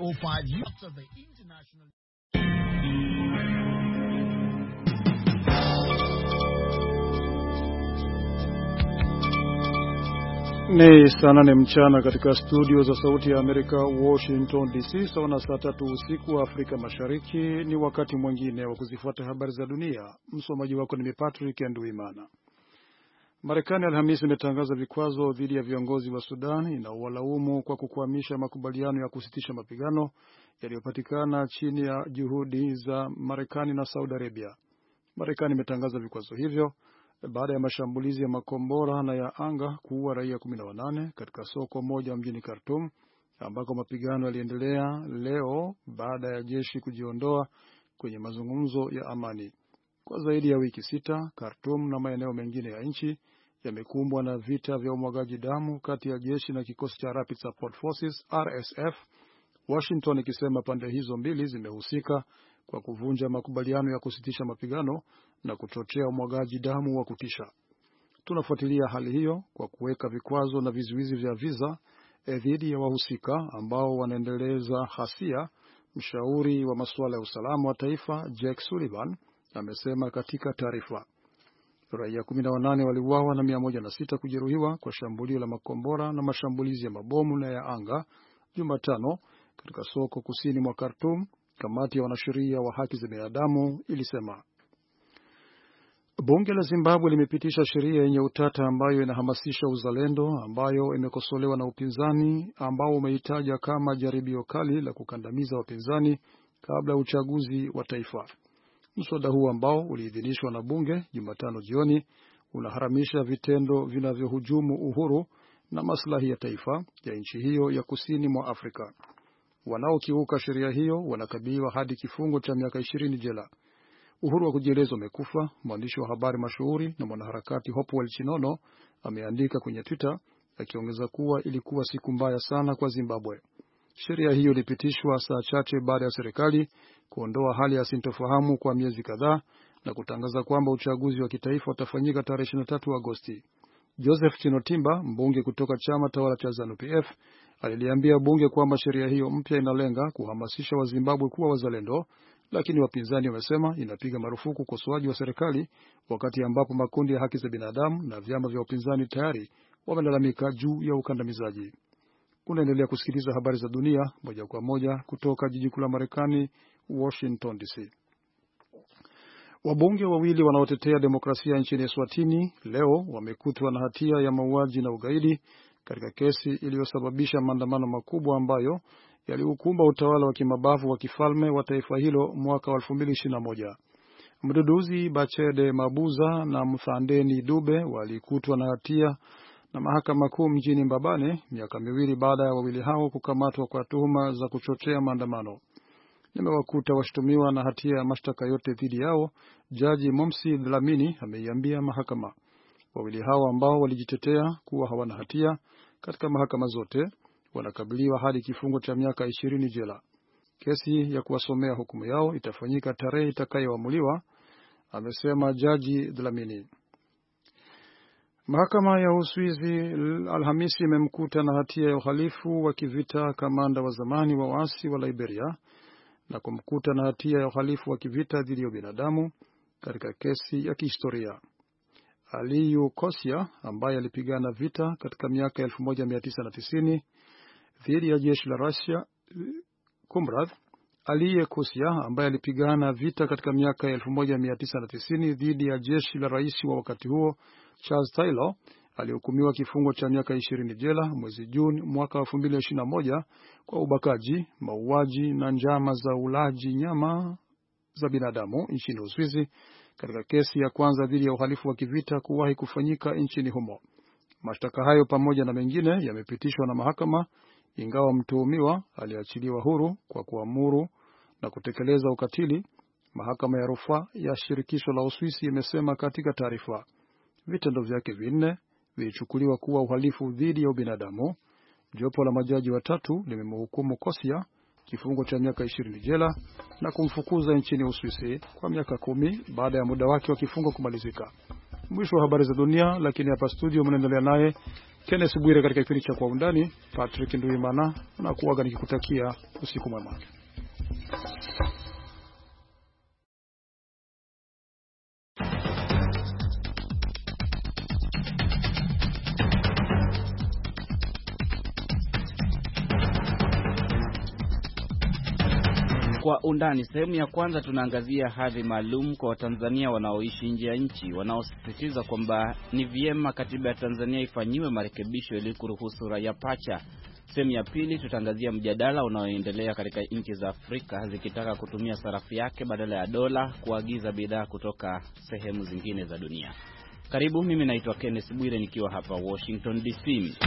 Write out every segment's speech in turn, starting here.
5 years of the international. Ni saa 8 mchana katika studio za Sauti ya Amerika Washington DC, sawa na saa 3 usiku wa Afrika Mashariki. Ni wakati mwingine wa kuzifuata habari za dunia. Msomaji wako ni Patrick Nduimana. Marekani Alhamisi imetangaza vikwazo dhidi ya viongozi wa Sudan inaowalaumu kwa kukwamisha makubaliano ya kusitisha mapigano yaliyopatikana chini ya juhudi za Marekani na Saudi Arabia. Marekani imetangaza vikwazo hivyo baada ya mashambulizi ya makombora na ya anga kuua raia 18 katika soko moja mjini Khartoum, ambako mapigano yaliendelea leo baada ya jeshi kujiondoa kwenye mazungumzo ya amani. Kwa zaidi ya wiki 6, Khartoum na maeneo mengine ya nchi yamekumbwa na vita vya umwagaji damu kati ya jeshi na kikosi cha Rapid Support Forces RSF, Washington ikisema pande hizo mbili zimehusika kwa kuvunja makubaliano ya kusitisha mapigano na kuchochea umwagaji damu wa kutisha. Tunafuatilia hali hiyo kwa kuweka vikwazo na vizuizi vya visa dhidi ya wahusika ambao wanaendeleza hasia, mshauri wa masuala ya usalama wa taifa Jake Sullivan amesema katika taarifa. Raia 18 waliuawa na 106 kujeruhiwa kwa shambulio la makombora na mashambulizi ya mabomu na ya anga Jumatano katika soko kusini mwa Khartoum, kamati ya wanasheria wa haki za binadamu ilisema. Bunge la Zimbabwe limepitisha sheria yenye utata ambayo inahamasisha uzalendo, ambayo imekosolewa na upinzani ambao umeitaja kama jaribio kali la kukandamiza wapinzani kabla ya uchaguzi wa taifa. Mswada huu ambao uliidhinishwa na bunge Jumatano jioni unaharamisha vitendo vinavyohujumu uhuru na maslahi ya taifa ya nchi hiyo ya kusini mwa Afrika. Wanaokiuka sheria hiyo wanakabiliwa hadi kifungo cha miaka 20 jela. Uhuru wa kujieleza umekufa, mwandishi wa habari mashuhuri na mwanaharakati Hopewell Chinono ameandika kwenye Twitter, akiongeza kuwa ilikuwa siku mbaya sana kwa Zimbabwe. Sheria hiyo ilipitishwa saa chache baada ya serikali kuondoa hali ya sintofahamu kwa miezi kadhaa na kutangaza kwamba uchaguzi wa kitaifa utafanyika tarehe 23 Agosti. Joseph Chinotimba, mbunge kutoka chama tawala cha ZANU-PF, aliliambia bunge kwamba sheria hiyo mpya inalenga kuhamasisha Wazimbabwe kuwa wazalendo, lakini wapinzani wamesema inapiga marufuku ukosoaji wa serikali, wakati ambapo makundi ya haki za binadamu na vyama vya upinzani tayari wamelalamika juu ya ukandamizaji. Unaendelea kusikiliza habari za dunia moja kwa moja kutoka jiji kuu la Marekani, Washington DC. Wabunge wawili wanaotetea demokrasia nchini Eswatini leo wamekutwa na hatia ya mauaji na ugaidi katika kesi iliyosababisha maandamano makubwa ambayo yaliukumba utawala wa kimabavu wa kifalme wa taifa hilo mwaka wa 2021. Mduduzi Bachede Mabuza na Mthandeni Dube walikutwa na hatia na mahakama kuu mjini Mbabane miaka miwili baada ya wawili hao kukamatwa kwa tuhuma za kuchochea maandamano. Nimewakuta washtumiwa na hatia ya mashtaka yote dhidi yao, Jaji Momsi Dlamini ameiambia mahakama. Wawili hao ambao walijitetea kuwa hawana hatia katika mahakama zote wanakabiliwa hadi kifungo cha miaka 20 jela. Kesi ya kuwasomea hukumu yao itafanyika tarehe itakayoamuliwa, amesema Jaji Dlamini. Mahakama ya Uswizi Alhamisi imemkuta na hatia ya uhalifu wa kivita kamanda wa zamani wa waasi wa Liberia na kumkuta na hatia ya uhalifu wa kivita dhidi ya binadamu katika kesi ya kihistoria. Aliyu Kosia ambaye alipigana vita katika miaka 1990 dhidi ya jeshi la Russia, Aliye Kosia ambaye alipigana vita katika miaka 1990 dhidi ya jeshi la rais wa wakati huo Charles Taylor alihukumiwa kifungo cha miaka 20 jela mwezi Juni mwaka 2021 kwa ubakaji, mauaji na njama za ulaji nyama za binadamu nchini Uswizi, katika kesi ya kwanza dhidi ya uhalifu wa kivita kuwahi kufanyika nchini humo. Mashtaka hayo pamoja na mengine yamepitishwa na mahakama, ingawa mtuhumiwa aliachiliwa huru kwa kuamuru na kutekeleza ukatili, mahakama ya rufaa ya shirikisho la Uswisi imesema katika taarifa. Vitendo vyake vinne vilichukuliwa kuwa uhalifu dhidi ya ubinadamu. Jopo la majaji watatu limemhukumu Kosia kifungo cha miaka 20 jela na kumfukuza nchini Uswisi kwa miaka 10 baada ya muda wake wa kifungo kumalizika. Mwisho wa habari za dunia, lakini hapa studio mnaendelea naye Kenneth Bwire katika kipindi cha Kwa Undani. Patrick Nduimana na kuaga nikikutakia usiku mwema. Kwa undani, sehemu ya kwanza tunaangazia hadhi maalum kwa Watanzania wanaoishi nje ya nchi, wanaosisitiza kwamba ni vyema katiba ya Tanzania ifanyiwe marekebisho ili kuruhusu raia pacha. Sehemu ya pili tutaangazia mjadala unaoendelea katika nchi za Afrika zikitaka kutumia sarafu yake badala ya dola kuagiza bidhaa kutoka sehemu zingine za dunia. Karibu, mimi naitwa Kenneth Bwire nikiwa hapa Washington DC.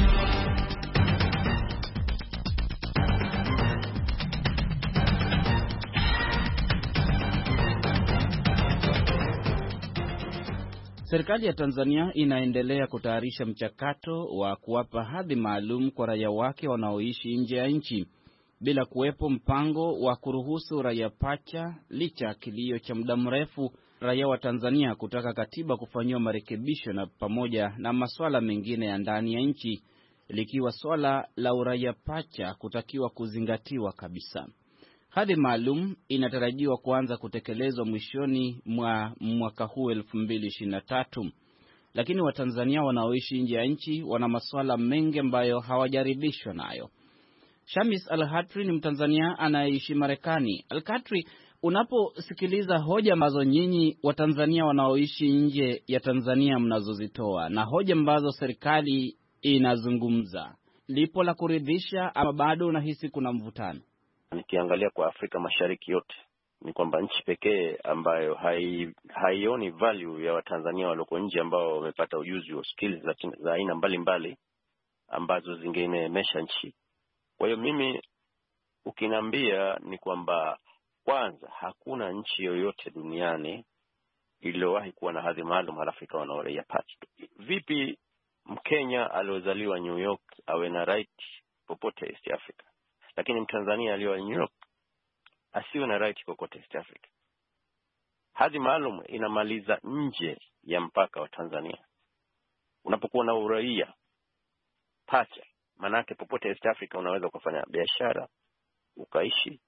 Serikali ya Tanzania inaendelea kutayarisha mchakato wa kuwapa hadhi maalum kwa raia wake wanaoishi nje ya nchi bila kuwepo mpango wa kuruhusu raia pacha, licha kilio cha muda mrefu raia wa Tanzania kutaka katiba kufanyiwa marekebisho na pamoja na masuala mengine ya ndani ya nchi, likiwa swala la uraia pacha kutakiwa kuzingatiwa kabisa. Hadhi maalum inatarajiwa kuanza kutekelezwa mwishoni mwa mwaka huu 2023. Lakini Watanzania wanaoishi nje ya nchi wana masuala mengi ambayo hawajaridhishwa nayo. Shamis Al-Hatri ni Mtanzania anayeishi Marekani. Al-Hatri, unaposikiliza hoja ambazo nyinyi Watanzania wanaoishi nje ya Tanzania mnazozitoa na hoja ambazo serikali inazungumza, lipo la kuridhisha ama bado unahisi kuna mvutano? Nikiangalia kwa Afrika Mashariki yote ni kwamba nchi pekee ambayo haioni value ya Watanzania walioko nje ambao wamepata ujuzi wa skills za aina mbalimbali ambazo zingenemesha nchi. Kwa hiyo mimi ukiniambia ni kwamba kwanza hakuna nchi yoyote duniani iliyowahi kuwa na hadhi maalum halafu ikawa na uraia pacha. Vipi Mkenya aliozaliwa New York awe na right popote East Africa? Lakini Mtanzania aliyewa New York asiwe na right kokote East Africa. Hadhi maalum inamaliza nje ya mpaka wa Tanzania. Unapokuwa na uraia pacha, manake popote East Africa unaweza kufanya biashara, ukaishi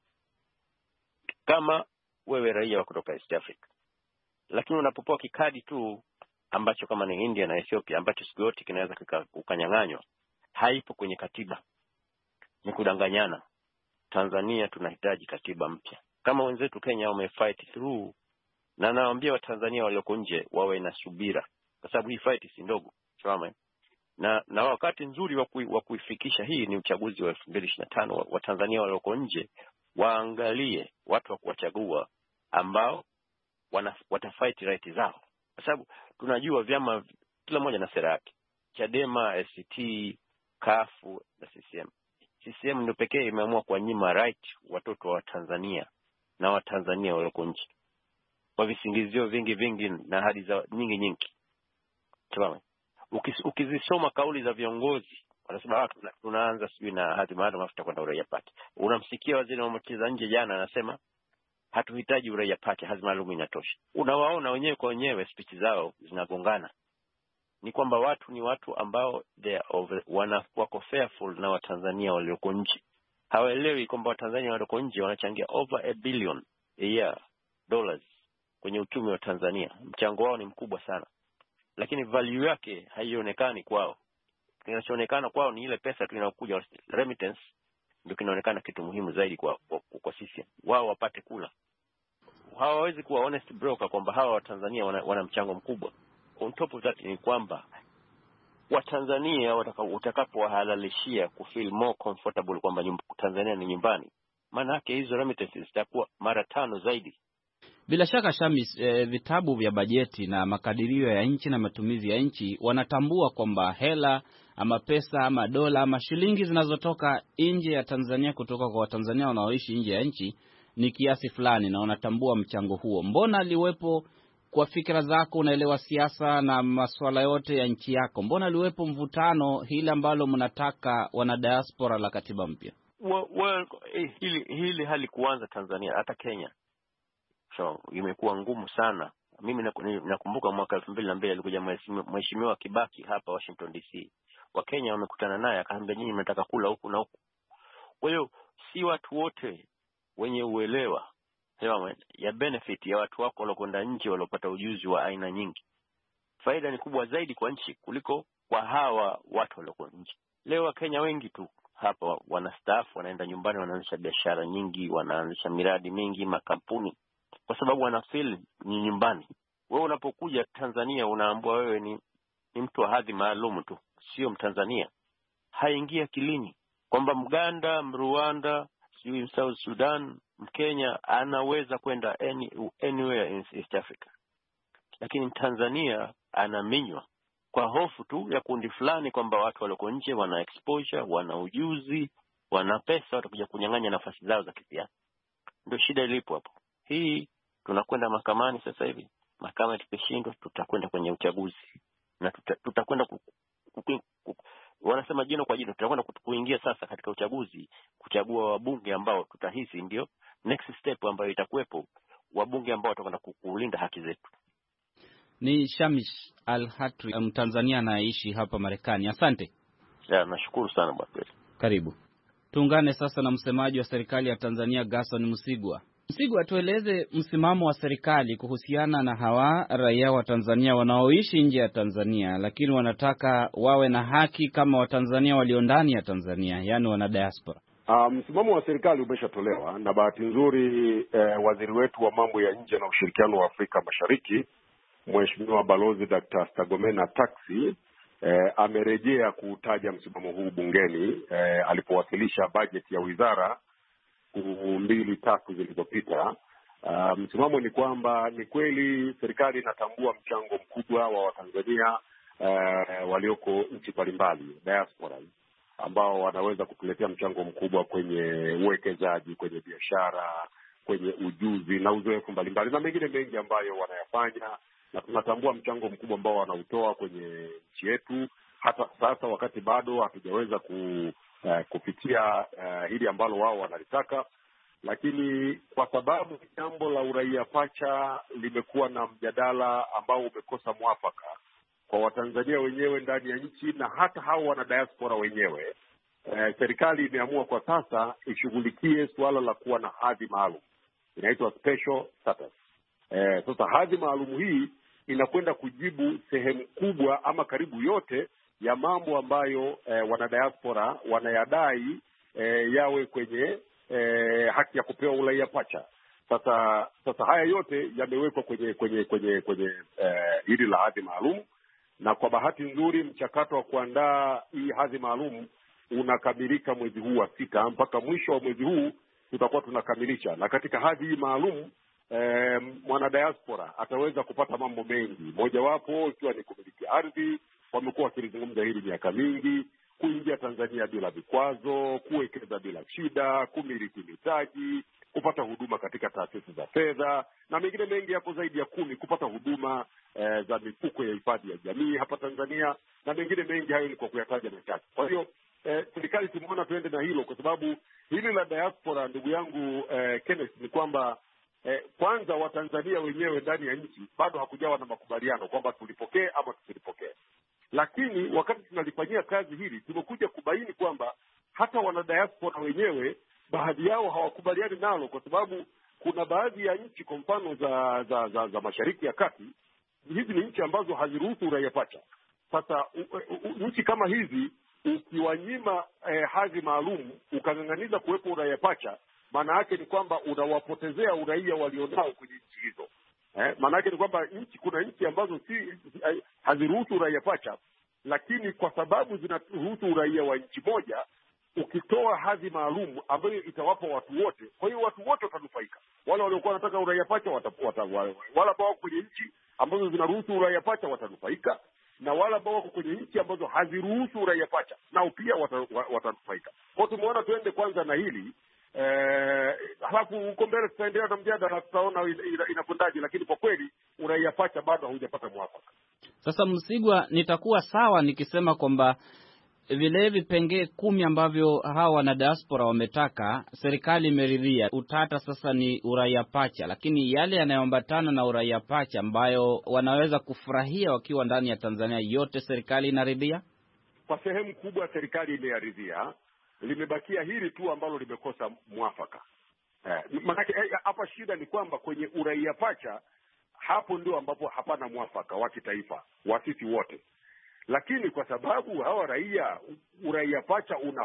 kama wewe raia wa kutoka East Africa. Lakini unapopoa kikadi tu ambacho kama ni India na Ethiopia ambacho siku yote kinaweza kukanyang'anywa, haipo kwenye katiba. Ni kudanganyana. Tanzania tunahitaji katiba mpya. Kama wenzetu Kenya wamefight through, na nawaambia Watanzania walioko nje wawe na subira, kwa sababu hii fight si ndogo. Sawa? Na wakati nzuri wa kuifikisha hii ni uchaguzi wa 2025. Watanzania walioko nje waangalie watu wa kuwachagua ambao watafight right zao. Kwa sababu tunajua vyama kila moja na sera yake. Chadema, ACT, CUF na CCM. CCM ndio pekee imeamua kuwanyima right watoto wa Tanzania na Watanzania walioko nje kwa visingizio vingi na ahadi za nyingi. Sawa? Ukizisoma kauli za viongozi wanasema tunaanza sijui na hadhi maalum afuta kwenda uraia pacha. Unamsikia waziri wa mambo ya nje jana anasema hatuhitaji uraia pacha, hadhi maalum inatosha. Unawaona wenyewe kwa wenyewe, speech zao zinagongana. Ni kwamba watu ni watu ambao wako fearful na Watanzania walioko nje. Hawaelewi kwamba Watanzania walioko nje wanachangia over $1 billion a year dollars kwenye uchumi wa Tanzania. Mchango wao ni mkubwa sana. Lakini value yake haionekani kwao. Kinachoonekana kwao ni ile pesa tu inayokuja remittance, ndio kinaonekana kitu muhimu zaidi kwa sisi. Wao wapate kula. Hawawezi kuwa honest broker kwamba hawa Watanzania wana mchango mkubwa. On top of that ni kwamba Watanzania utakapowahalalishia kufeel more comfortable kwamba Tanzania ni nyumbani, maana yake hizo remittances zitakuwa mara 5 zaidi. Bila shaka Shamis, vitabu vya bajeti na makadirio ya nchi na matumizi ya nchi wanatambua kwamba hela ama pesa ama dola ama shilingi zinazotoka nje ya Tanzania kutoka kwa Watanzania wanaoishi nje ya nchi ni kiasi fulani, na wanatambua mchango huo. Mbona liwepo, kwa fikra zako unaelewa siasa na masuala yote ya nchi yako, mbona liwepo mvutano hili ambalo mnataka wana diaspora la katiba mpya? Hili hali kuanza Tanzania, hata Kenya. So imekuwa ngumu sana Mimi nakumbuka mwaka 2002 alikuja mheshimiwa Kibaki hapa Washington DC. Wakenya wamekutana naye akaambia nyinyi mnataka kula huku na huku. Kwa hiyo si watu wote wenye uelewa ya benefit ya watu wako waliokwenda nje waliopata ujuzi wa aina nyingi. Faida ni kubwa zaidi kwa nchi kuliko kwa hawa watu walioko nje. Leo Wakenya wengi tu hapa wanastaafu, wanaenda nyumbani, wanaanzisha biashara nyingi, wanaanzisha miradi mingi, makampuni, kwa sababu wanafeel ni nyumbani. Wewe unapokuja Tanzania unaambiwa wewe ni mtu wa hadhi maalum tu, sio Mtanzania. Haingia kilini kwamba Mganda, Mrwanda, South Sudan, Mkenya anaweza kwenda anywhere in East Africa. Lakini Tanzania anaminywa kwa hofu tu ya kundi fulani kwamba watu walioko nje wana exposure, wana ujuzi, wana pesa, watakuja kunyang'anya nafasi zao za kisiasa. Ndio shida ilipo hapo. Hii tunakwenda mahakamani sasa hivi. Mahakama ikishindwa tutakwenda kwenye uchaguzi. Na tutakwenda wanasema jino kwa jino, tutakwenda kuingia sasa katika uchaguzi kuchagua wabunge ambao tutahisi ndio next step ambayo itakuwepo, wabunge ambao watakwenda kulinda haki zetu. Ni Shamish Al-Hatri, Mtanzania anaishi hapa Marekani. Asante. Nashukuru sana bwana. Karibu. Tuungane sasa na msemaji wa serikali ya Tanzania, Gerson Msigwa. Msigwa, tueleze msimamo wa serikali kuhusiana na hawa raia wa Tanzania wanaoishi nje ya Tanzania lakini wanataka wawe na haki kama Watanzania walio ndani ya Tanzania, yani wana diaspora. Msimamo wa serikali umeshatolewa na bahati nzuri waziri wetu wa mambo ya nje na ushirikiano wa Afrika Mashariki, Mheshimiwa Balozi Dr. Stergomena Tax amerejea kutaja msimamo huu bungeni alipowasilisha bajeti ya wizara 2-3 zilizopita. Msimamo ni kwamba ni kweli serikali inatambua mchango mkubwa wa Watanzania walioko nchi mbalimbali, diaspora, ambao wanaweza kutuletea mchango mkubwa kwenye uwekezaji, kwenye biashara, kwenye ujuzi na uzoefu mbalimbali na mengine mengi ambayo wanayafanya, na tunatambua mchango mkubwa ambao wanautoa kwenye nchi yetu. Hata sasa wakati bado hatujaweza kupitia hili ambalo wao wanalitaka, lakini kwa sababu jambo la uraia pacha limekuwa na mjadala ambao umekosa mwafaka kwa Watanzania wenyewe ndani ya nchi na hata hao wana diaspora wenyewe, serikali imeamua kwa sasa ishughulikie suala la kuwa na hadhi maalum, inaitwa special status. Sasa hadhi maalum hii inakwenda kujibu sehemu kubwa ama karibu yote ya mambo ambayo wanadiaspora wanayadai yawe kwenye haki ya kupewa uraia pacha. Sasa haya yote yamewekwa kwenye hili la hadhi maalum, na kwa bahati nzuri mchakato wa kuandaa hii hadhi maalum unakamilika mwezi huu wa 6. Mpaka mwisho wa mwezi huu tutakuwa tunakamilisha, na katika hadhi hii maalum mwanadiaspora ataweza kupata mambo mengi, mojawapo ikiwa ni kumiliki ardhi. Wamekuwa wakilizungumza hili miaka mingi, kuingia Tanzania bila vikwazo, kuwekeza bila shida, kumiliki mitaji, kupata huduma katika taasisi za fedha na mengine mengi hapo zaidi ya 10, kupata huduma za mifuko ya hifadhi ya jamii hapa Tanzania na mengine mengi. Hayo ni kwa kuyataja machache. Kwa hiyo serikali tumeona tuende na hilo, kwa sababu hili la diaspora, ndugu yangu Kenneth, ni kwamba kwanza Watanzania wenyewe ndani ya nchi bado hakujawa na makubaliano kwamba tulipokee ama tusilipokee. Lakini wakati tunalifanyia kazi hili tumekuja kubaini kwamba hata wana diaspora wenyewe baadhi yao hawakubaliani nalo, kwa sababu kuna baadhi ya nchi, kwa mfano za Mashariki ya Kati, hizi ni nchi ambazo haziruhusu uraia pacha. Sasa nchi kama hizi ukiwanyima hadhi maalum ukang'ang'aniza kuwepo uraia pacha, maana yake ni kwamba unawapotezea uraia walionao kwenye nchi hizo. Maana yake ni kwamba kuna nchi ambazo haziruhusu uraia pacha, lakini kwa sababu zinaruhusu uraia wa nchi moja, ukitoa hadhi maalum ambayo itawapa watu wote, kwa hiyo watu wote watanufaika. Wale waliokuwa wanataka uraia pacha wale ambao wako kwenye nchi ambazo zinaruhusu uraia pacha watanufaika, na wale ambao wako kwenye nchi ambazo haziruhusu uraia pacha nao pia watanufaika. Kwa hiyo tumeona tuende kwanza na hili, halafu huko mbele tutaendelea na mjadala, tutaona inakwendaje, lakini kwa kweli uraia pacha bado haujapata mwafaka. Sasa Msigwa, nitakuwa sawa nikisema kwamba vile vipengee 10 ambavyo hawa wana diaspora wametaka, serikali imeridhia. Utata sasa ni uraia pacha, lakini yale yanayoambatana na uraia pacha ambayo wanaweza kufurahia wakiwa ndani ya Tanzania, yote serikali inaridhia. Kwa sehemu kubwa serikali imeyaridhia, limebakia hili tu ambalo limekosa mwafaka. Maanake hapa shida ni kwamba kwenye uraia pacha, hapo ndio ambapo hapana mwafaka wa kitaifa wa sisi wote. Lakini kwa sababu hawa uraia pacha una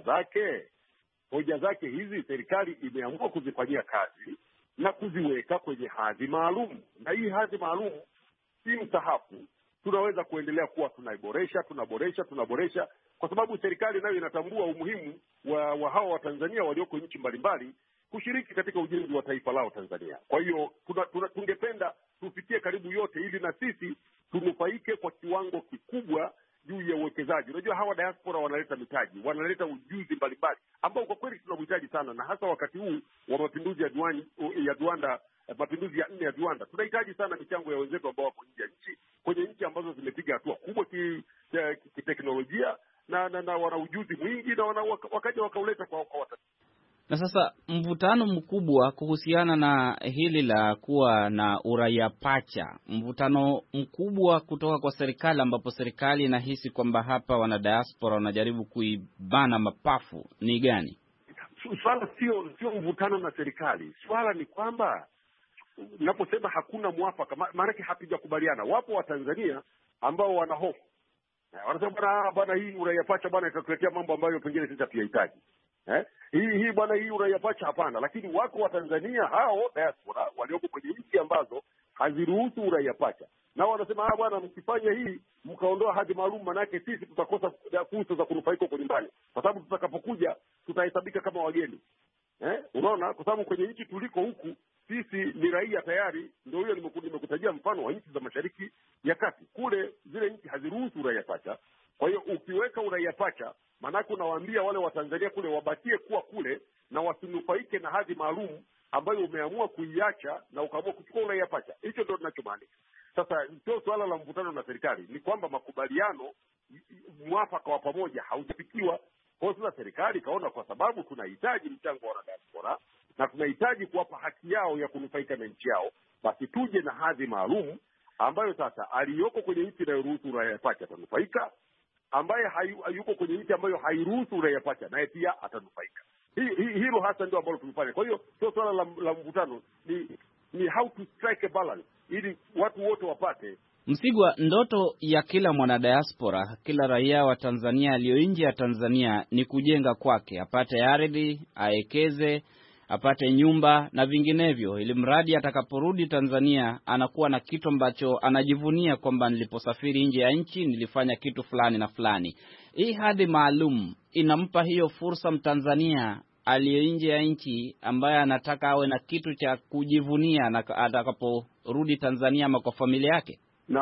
hoja zake hizi serikali imeamua kuzifanyia kazi na kuziweka kwenye hadhi maalum. Na hii hadhi maalum si msahafu, tunaweza kuendelea kuwa tunaboresha, kwa sababu serikali nayo inatambua umuhimu wa hawa Watanzania walioko nchi mbalimbali kushiriki katika ujenzi wa taifa lao Tanzania. Kwa hiyo tungependa tufikie karibu yote, ili na sisi tunufaike kwa kiwango kikubwa juu ya uwekezaji. Unajua hawa diaspora wanaleta mitaji, wanaleta ujuzi mbalimbali ambao kwa kweli tunauhitaji sana, na hasa wakati huu wa mapinduzi ya viwanda, mapinduzi ya 4 ya viwanda, tunahitaji sana michango ya wenzetu ambao wako nje ya nchi, kwenye nchi ambazo zimepiga hatua kubwa kiteknolojia na wana ujuzi mwingi, na wakaja wakauleta kwa watu. Na sasa mvutano mkubwa kuhusiana na hili la kuwa na uraia pacha, mvutano mkubwa kutoka kwa serikali, ambapo serikali inahisi kwamba hapa wana diaspora wanajaribu kuibana mapafu, ni gani? Swala sio mvutano na serikali. Swala ni kwamba naposema hakuna mwafaka, maana hatujakubaliana. Wapo Watanzania ambao wana hofu, wanasema bwana hii uraia pacha bwana itatuletea mambo ambayo pengine sisi hatuyahitaji. Hii bwana, hii uraia pacha hapana. Lakini wako Watanzania hao diaspora walioko kwenye nchi ambazo haziruhusu uraia pacha, na wanasema bwana, mkifanya hii mkaondoa hadhi maalum, manake sisi tutakosa fursa za kunufaika huko nyumbani, kwa sababu tutakapokuja tutahesabika kama wageni. Unaona, kwa sababu kwenye nchi tuliko huku sisi ni raia tayari. Ndio hiyo nimekutajia mfano wa nchi za Mashariki ya Kati, kule zile nchi haziruhusu uraia pacha. Kwa hiyo ukiweka uraia pacha, maanake unawaambia wale Watanzania kule wabakie kuwa kule na wasinufaike na hadhi maalum ambayo umeamua kuiacha na ukaamua kuchukua uraia pacha. Hicho ndio tunachomaanisha. Sasa sio swala la mvutano na serikali, ni kwamba makubaliano, mwafaka wa pamoja haujafikiwa. Kwa hiyo serikali kaona kwa sababu tunahitaji mchango wa diaspora na tunahitaji kuwapa haki yao ya kunufaika na nchi yao, basi tuje na hadhi maalum ambayo sasa aliyoko kwenye nchi inayoruhusu uraia pacha atanufaika, ambaye hayuko kwenye nchi ambayo hairuhusu uraia pacha naye pia atanufaika. Hilo hasa ndio ambalo tumefanya. Kwa hiyo sio swala la mvutano, ni how to strike a balance ili watu wote wapate. Msigwa, ndoto ya kila mwanadiaspora, kila raia wa Tanzania aliyo nje ya Tanzania ni kujenga kwake, apate ardhi, aekeze, apate nyumba na vinginevyo, ili mradi atakaporudi Tanzania anakuwa na kitu ambacho anajivunia kwamba niliposafiri nje ya nchi nilifanya kitu fulani na fulani. Hii hadhi maalum inampa hiyo fursa Mtanzania aliye nje ya nchi ambaye anataka awe na kitu cha kujivunia na atakaporudi Tanzania ama kwa familia yake.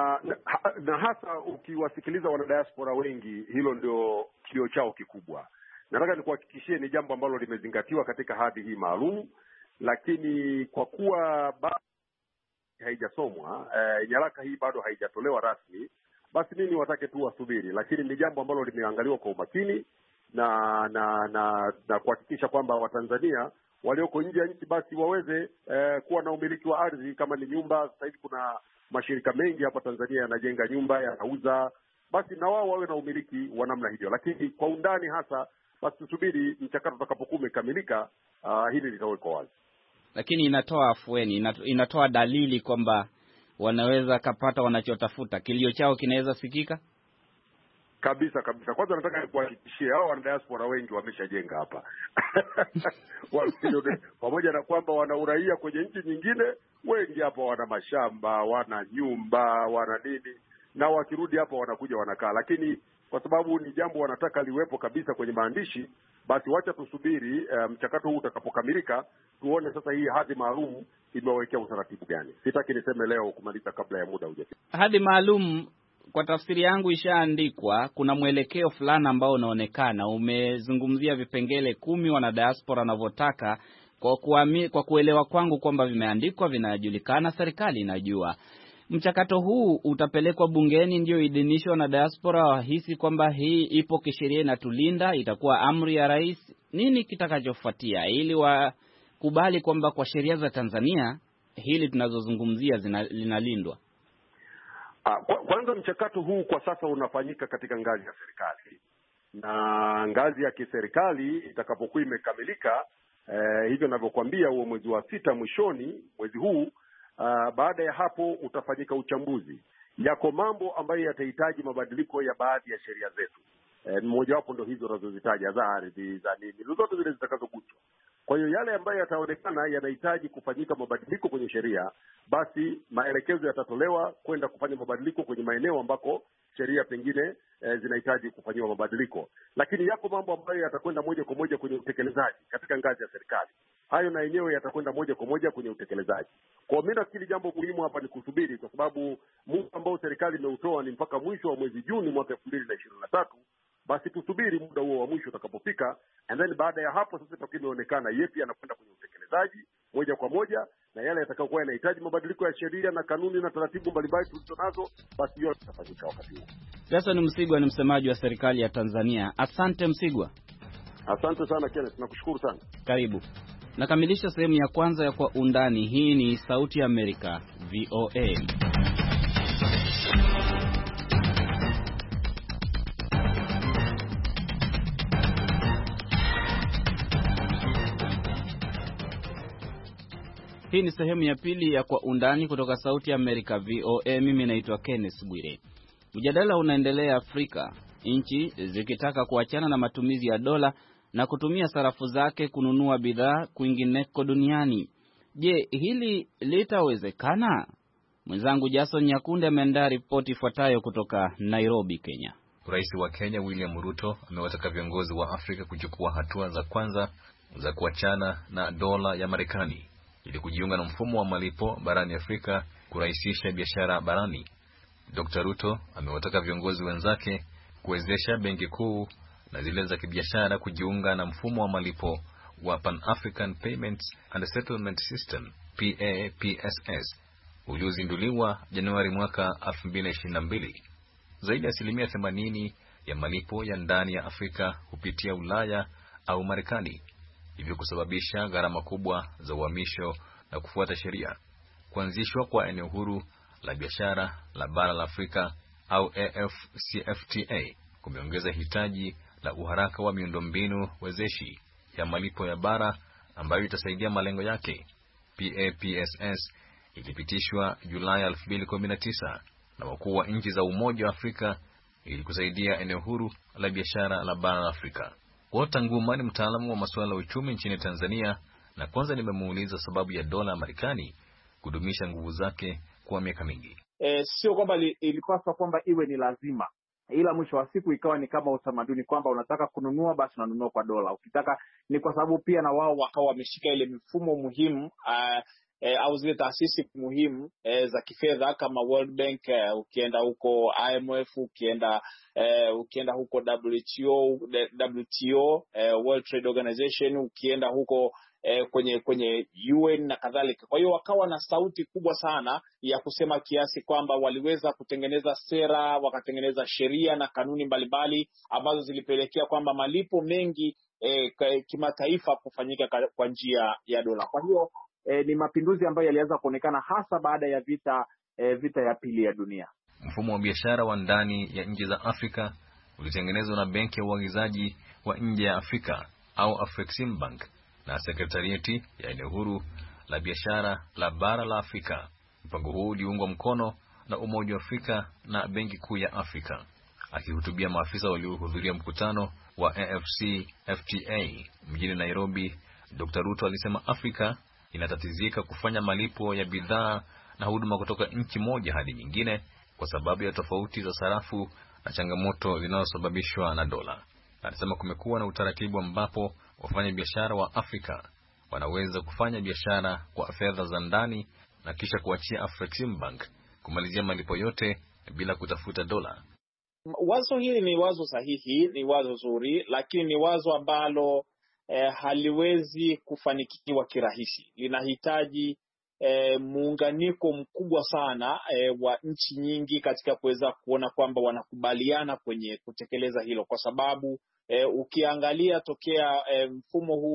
Na hasa ukiwasikiliza wanadiaspora wengi, hilo ndio kilio chao kikubwa. Nataka nikuhakikishie ni jambo ambalo limezingatiwa katika hadhi hii maalum, lakini kwa kuwa bado haijasomwa, nyaraka hii bado haijatolewa rasmi, basi mimi watake tu wasubiri, lakini ni jambo ambalo limeangaliwa kwa umakini na kuhakikisha kwamba Watanzania walioko nje ya nchi basi waweze kuwa na umiliki wa ardhi. Kama ni nyumba, sasa hivi kuna mashirika mengi hapa Tanzania yanajenga nyumba, yanauza, basi na wao wawe na umiliki wa namna hiyo. Lakini kwa undani hasa, basi tusubiri mchakato utakapokuwa umekamilika, hili litawekwa wazi. Lakini inatoa afueni, inatoa dalili kwamba wanaweza kapata wanachotafuta. Kilio chao kinaweza sikika kabisa. Kwanza nataka nikuhakikishie hao wana diaspora wengi wameshajenga hapa. Pamoja na kwamba wana uraia kwenye nchi nyingine, wengi hapa wana mashamba, wana nyumba, wana nini, na wakirudi hapa wanakuja wanakaa. Lakini kwa sababu ni jambo wanataka liwepo kabisa kwenye maandishi, basi wacha tusubiri mchakato huu utakapokamilika, tuone sasa hii hadhi maalum imewekea utaratibu gani. Sitaki niseme leo kumaliza kabla ya muda hujafika. Hadhi maalum kwa tafsiri yangu ishaandikwa, kuna mwelekeo fulani ambao unaonekana. Umezungumzia vipengele 10 wana diaspora wanavyotaka, kwa kuelewa kwangu kwamba vimeandikwa, vinajulikana, serikali inajua. Mchakato huu utapelekwa bungeni ndio idhinishwa na diaspora wahisi kwamba hii ipo kisheria inatulinda, itakuwa amri ya rais. Nini kitakachofuatia ili wakubali kwamba kwa sheria za Tanzania hili tunazozungumzia linalindwa? Kwanza mchakato huu kwa sasa unafanyika katika ngazi ya serikali, na ngazi ya kiserikali itakapokuwa imekamilika, hivyo ninavyokuambia, huo mwezi wa 6 mwishoni mwezi huu, baada ya hapo utafanyika uchambuzi. Yako mambo ambayo yatahitaji mabadiliko ya baadhi ya sheria zetu. Mmoja wapo ndo hizo unazozitaja za ardhi, za nini, zote zile zitakazoguswa. Kwa hiyo yale ambayo yataonekana yanahitaji kufanyika mabadiliko kwenye sheria, basi maelekezo yatatolewa kwenda kufanya mabadiliko kwenye maeneo ambako sheria pengine zinahitaji kufanyiwa mabadiliko. Lakini yako mambo ambayo yatakwenda moja kwa moja kwenye utekelezaji katika ngazi ya serikali. Hayo na yenyewe yatakwenda moja kwa moja kwenye utekelezaji. Kwa mimi nafikiri jambo muhimu hapa ni kusubiri, kwa sababu muda ambao serikali imeutoa ni mpaka mwisho wa mwezi Juni mwaka 2023. Basi tusubiri muda huo wa mwisho utakapofika, and then baada ya hapo sasa itakuwa imeonekana yepi yanakwenda kwenye utekelezaji moja kwa moja, na yale yatakayokuwa yanahitaji mabadiliko ya sheria na kanuni na taratibu mbalimbali tulizonazo, basi yote yatafanyika wakati huo. Jason Msigwa ni msemaji wa serikali ya Tanzania. Asante Msigwa. Asante sana Kenneth, nakushukuru sana. Karibu. Nakamilisha sehemu ya kwanza ya Kwa Undani. Hii ni Sauti ya Amerika, VOA. Hii ni sehemu ya pili ya Kwa Undani kutoka Sauti ya Amerika, VOA. Mimi naitwa Kenneth Bwire. Mjadala unaendelea Afrika, nchi zikitaka kuachana na matumizi ya dola na kutumia sarafu zake kununua bidhaa kwingineko duniani. Je, hili litawezekana? Mwenzangu Jason Nyakunde ameandaa ripoti ifuatayo kutoka Nairobi, Kenya. Rais wa Kenya William Ruto amewataka viongozi wa Afrika kuchukua hatua za kwanza za kuachana na dola ya Marekani ili kujiunga na mfumo wa malipo barani Afrika kurahisisha biashara barani. Dr. Ruto amewataka viongozi wenzake kuwezesha benki kuu na zile za kibiashara kujiunga na mfumo wa malipo wa Pan-African Payments and Settlement System, PAPSS, uliozinduliwa Januari mwaka 2022. Zaidi ya 80% ya malipo ya ndani ya Afrika hupitia Ulaya au Marekani, hivyo kusababisha gharama kubwa za uhamisho na kufuata sheria. Kuanzishwa kwa eneo huru la biashara la bara la Afrika au AfCFTA kumeongeza hitaji la uharaka wa miundombinu wezeshi ya malipo ya bara ambayo itasaidia malengo yake. PAPSS ilipitishwa Julai 2019 na wakuu wa nchi za Umoja wa Afrika ili kusaidia eneo huru la biashara la bara la Afrika. Walter Nguma ni mtaalamu wa masuala ya uchumi nchini Tanzania, na kwanza nimemuuliza sababu ya dola ya Marekani kudumisha nguvu zake kwa miaka mingi. Sio kwamba ilipaswa kwamba iwe ni lazima, ila mwisho wa siku ikawa ni kama utamaduni kwamba unataka kununua basi unanunua kwa dola. Ukitaka ni kwa sababu pia na wao wakawa wameshika ile mifumo muhimu au zile taasisi muhimu za kifedha kama World Bank, ukienda huko IMF, ukienda huko WTO, World Trade Organization, ukienda huko kwenye UN na kadhalika. Kwa hiyo wakawa na sauti kubwa sana ya kusema kiasi kwamba waliweza kutengeneza sera, wakatengeneza sheria na kanuni mbalimbali ambazo zilipelekea kwamba malipo mengi kimataifa kufanyika kwa njia ya dola. Kwa hiyo ni mapinduzi ambayo yalianza kuonekana hasa baada ya vita ya pili ya dunia. Mfumo wa biashara wa ndani ya nchi za Afrika ulitengenezwa na Benki ya Uagizaji wa Nje ya Afrika au Afreximbank na Sekretarieti ya Eneo Huru la Biashara la Bara la Afrika. Mpango huu uliungwa mkono na Umoja wa Afrika na Benki Kuu ya Afrika. Akihutubia maafisa waliohudhuria mkutano wa AfCFTA mjini Nairobi, Dr. Ruto alisema Afrika inatatizika kufanya malipo ya bidhaa na huduma kutoka nchi moja hadi nyingine kwa sababu ya tofauti za sarafu na changamoto zinazosababishwa na dola. Alisema kumekuwa na utaratibu ambapo wafanya biashara wa Afrika wanaweza kufanya biashara kwa fedha za ndani na kisha kuachia Afreximbank kumalizia malipo yote bila kutafuta dola. Wazo hili ni wazo sahihi, ni wazo zuri, lakini ni wazo ambalo haliwezi kufanikiwa kirahisi. Linahitaji muunganiko mkubwa sana wa nchi nyingi katika kuweza kuona kwamba wanakubaliana kwenye kutekeleza hilo, kwa sababu ukiangalia tokea mfumo huu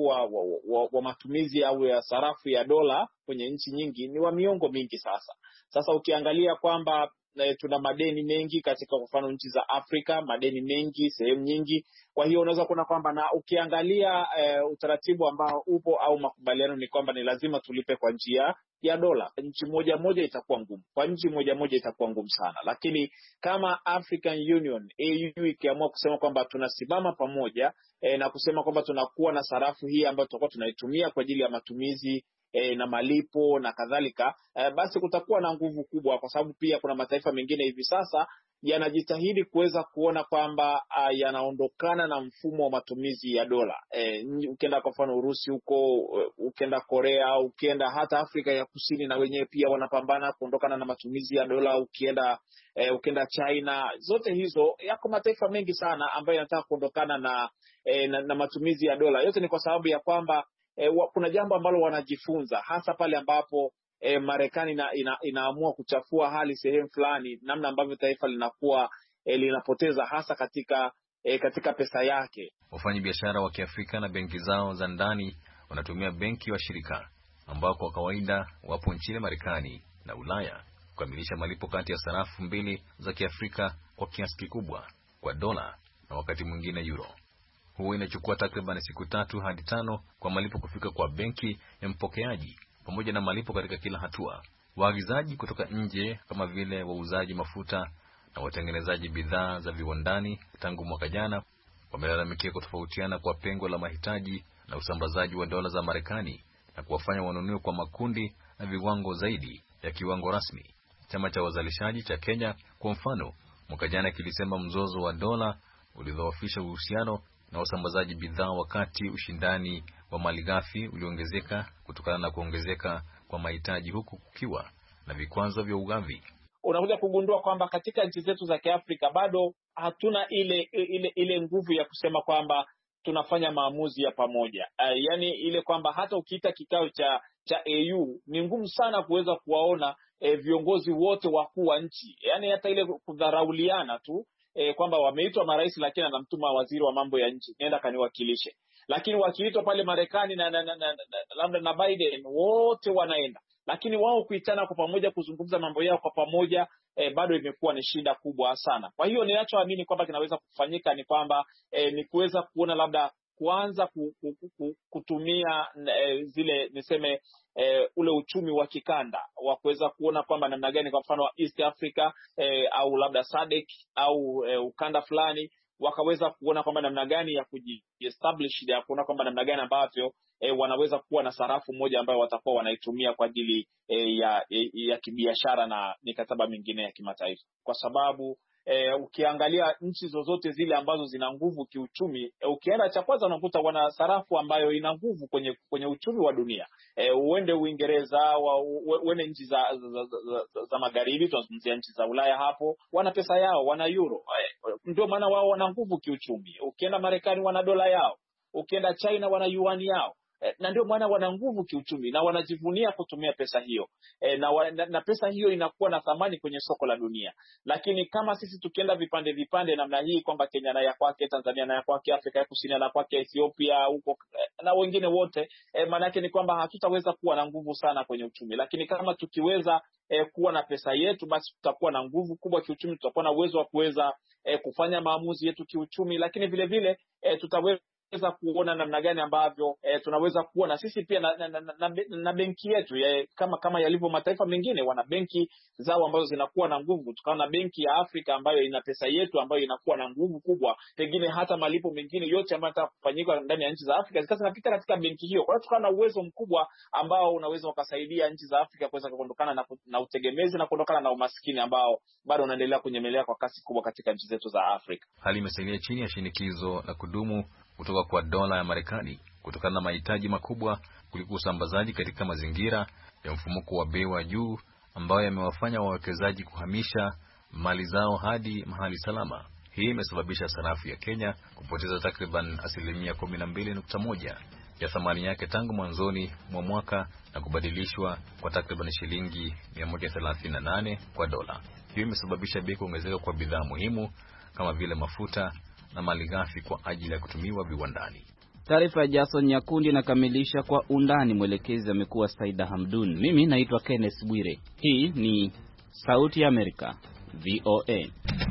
wa matumizi au ya sarafu ya dola kwenye nchi nyingi ni wa miongo mingi sasa. Sasa ukiangalia kwamba tuna madeni mengi katika kwa mfano nchi za Afrika, madeni mengi sehemu nyingi. Kwa hiyo unaweza kuona kwamba, na ukiangalia utaratibu ambao upo au makubaliano ni kwamba ni lazima tulipe kwa njia ya dola. Nchi moja itakuwa ngumu, kwa nchi moja itakuwa ngumu sana, lakini kama African Union AU ikiamua kusema kwamba tunasimama pamoja na kusema kwamba tunakuwa na sarafu hii ambayo tutakuwa tunaitumia kwa ajili ya matumizi na malipo na kadhalika, basi kutakuwa na nguvu kubwa, kwa sababu pia kuna mataifa mengine hivi sasa yanajitahidi kuweza kuona kwamba yanaondokana na mfumo wa matumizi ya dola. Ukienda kwa mfano Urusi huko, ukienda Korea, ukienda hata Afrika ya Kusini na wenyewe pia wanapambana kuondokana na matumizi ya dola. Ukienda China, zote hizo, yako mataifa mengi sana ambayo yanataka kuondokana na matumizi ya dola. Yote ni kwa sababu ya kwamba kuna jambo ambalo wanajifunza, hasa pale ambapo Marekani inaamua kuchafua hali sehemu fulani, namna ambavyo taifa linakuwa linapoteza hasa katika pesa yake. Wafanyabiashara wa Kiafrika na benki zao za ndani wanatumia benki wa shirika ambao kwa kawaida wapo nchini Marekani na Ulaya kukamilisha malipo kati ya sarafu mbili za Kiafrika kwa kiasi kikubwa, kwa dola na wakati mwingine euro. Huwa inachukua takriban siku 3 hadi 5 kwa malipo kufika kwa benki ya mpokeaji, pamoja na malipo katika kila hatua. Waagizaji kutoka nje kama vile wauzaji mafuta na watengenezaji bidhaa za viwandani tangu mwaka jana wamelalamikia kutofautiana kwa pengo la mahitaji na usambazaji wa dola za Marekani na kuwafanya wanunue kwa makundi na viwango zaidi ya kiwango rasmi. Chama cha wazalishaji cha Kenya kwa mfano, mwaka jana kilisema mzozo wa dola ulidhoofisha uhusiano na usambazaji bidhaa, wakati ushindani wa malighafi uliongezeka kutokana na kuongezeka kwa mahitaji, huku kukiwa na vikwazo vya ugavi. Unakuja kugundua kwamba katika nchi zetu za Kiafrika bado hatuna ile nguvu ya kusema kwamba tunafanya maamuzi ya pamoja. Yaani ile kwamba hata ukiita kikao cha AU ni ngumu sana kuweza kuwaona viongozi wote wakuu wa nchi. Yaani hata ile kudharauliana tu, kwamba wameitwa marais lakini anamtuma waziri wa mambo ya nchi, nenda kaniwakilishe. Lakini wakiitwa pale Marekani labda na Biden, wote wanaenda. Lakini wao kuitana kwa pamoja kuzungumza mambo yao kwa pamoja, bado imekuwa ni shida kubwa sana. Kwa hiyo ninachoamini kwamba kinaweza kufanyika ni kwamba ni kuweza kuona labda kuanza kutumia zile niseme ule uchumi wa kikanda wa kuweza kuona kwamba namna gani kwa mfano East Africa au labda SADC au ukanda fulani wakaweza kuona kwamba namna gani ya kujiestablish, ya kuona kwamba namna gani ambavyo wanaweza kuwa na sarafu moja ambayo watakuwa wanaitumia kwa ajili ya kibiashara na mikataba mingine ya kimataifa. Kwa sababu ukiangalia nchi zozote zile ambazo zina nguvu kiuchumi, ukienda cha kwanza unakuta wana sarafu ambayo ina nguvu kwenye uchumi wa dunia. Uende Uingereza, uende nchi za magharibi, tunazungumzia nchi za Ulaya, hapo wana pesa yao, wana euro. Ndio maana wao wana nguvu kiuchumi. Ukienda Marekani wana dola yao, ukienda China wana yuan yao. Na ndio maana wana nguvu kiuchumi na wanajivunia kutumia pesa hiyo. Na pesa hiyo inakuwa na thamani kwenye soko la dunia. Lakini kama sisi tukienda vipande namna hii kwamba Kenya na ya kwake, Tanzania na ya kwake, Afrika ya Kusini na kwake, Ethiopia huko na wengine wote, maana yake ni kwamba hatutaweza kuwa na nguvu sana kwenye uchumi. Lakini kama tukiweza kuwa na pesa yetu, basi tutakuwa na nguvu kubwa kiuchumi, tutakuwa na uwezo wa kuweza kufanya maamuzi yetu kiuchumi, lakini vile vile tutaweza kuona namna gani ambavyo tunaweza kuwa na sisi pia na benki yetu kama yalivyo mataifa mengine wana benki zao ambazo zinakuwa na nguvu. Tukawa na benki ya Afrika ambayo ina pesa yetu ambayo inakuwa na nguvu kubwa, pengine hata malipo mengine yote ambayo yanataka kufanyika ndani ya nchi za Afrika zinapita katika benki hiyo. Kwa hiyo tukawa na uwezo mkubwa ambao unaweza ukasaidia nchi za Afrika kuweza kuondokana na utegemezi na kuondokana na umaskini ambao bado unaendelea kunyemelea kwa kasi kubwa katika nchi zetu za Afrika. Hali imesalia chini ya shinikizo la kudumu kutoka kwa dola ya Marekani kutokana na mahitaji makubwa kuliko usambazaji katika mazingira ya mfumuko wa bei wa juu ambayo yamewafanya wawekezaji kuhamisha mali zao hadi mahali salama. Hii imesababisha sarafu ya Kenya kupoteza takriban 12.1% ya thamani yake tangu mwanzoni mwa mwaka na kubadilishwa kwa takriban shilingi 138 kwa dola. Hiyo imesababisha bei kuongezeka kwa bidhaa muhimu kama vile mafuta na malighafi kwa ajili ya kutumiwa viwandani. Taarifa ya Jason Nyakundi inakamilisha kwa undani. Mwelekezi amekuwa Saida Hamdun. Mimi naitwa Kenneth Bwire. Hii ni Sauti ya Amerika, VOA.